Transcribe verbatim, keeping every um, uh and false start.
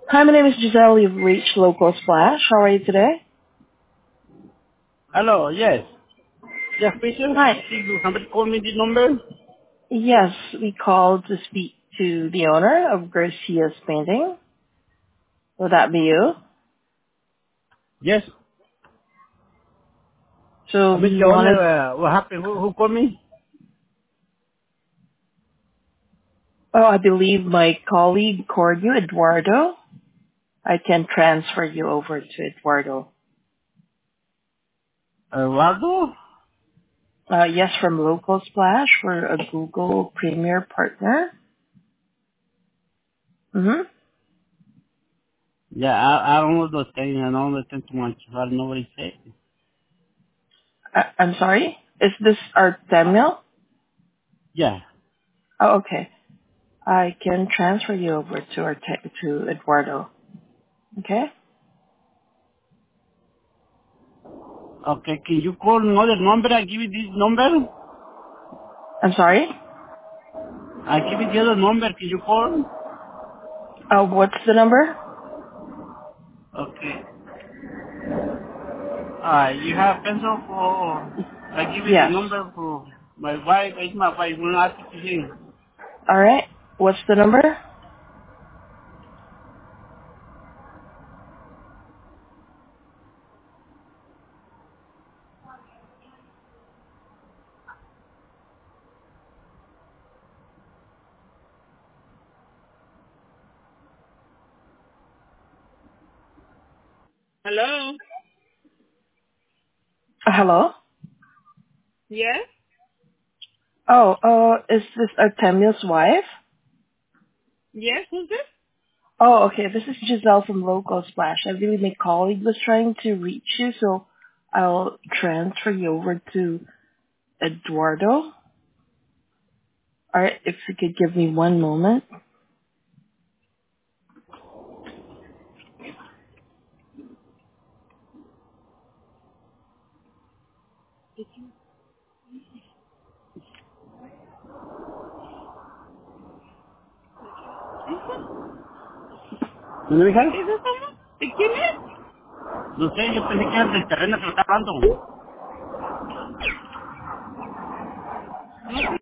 Hi, my name is Giselle. You've reached Local Splash. How are you today? Hello, yes. Jeff Fisher? Hi. See, somebody called me this number? Yes, we called to speak to the owner of Garcia's Painting. Would that be you? Yes. So I mean, we the owner, wanted, uh, what happened? Who, who called me? oh, I believe my colleague called you, Eduardo. I can transfer you over to Eduardo. Eduardo? Uh, yes, from Local Splash. We're a Google Premier partner. Mm-hmm. Yeah, I, I don't know those things. I don't listen too much. I don't know what he said. I- I'm sorry? Is this Artemio? Yeah. Oh, okay. I can transfer you over to Arte- to Eduardo. Okay? Okay, can you call another number? I give you this number. I'm sorry? I give you the other number. Can you call? Uh, what's the number? Okay. Uh, you have pencil for... I give you the Yes. number for my wife. It's my wife. We'll ask it to him. All right. What's the number? Hello? Uh, hello? Yes? Oh, uh, is this Artemio's wife? Yes, who's this? Oh, okay. This is Giselle from Local Splash. I believe my colleague was trying to reach you, so I'll transfer you over to Eduardo. All right. If you could give me one moment. ¿Dónde, hija? ¿Es eso? ¿De quién es? No sé, yo pensé que era del terreno que lo está hablando.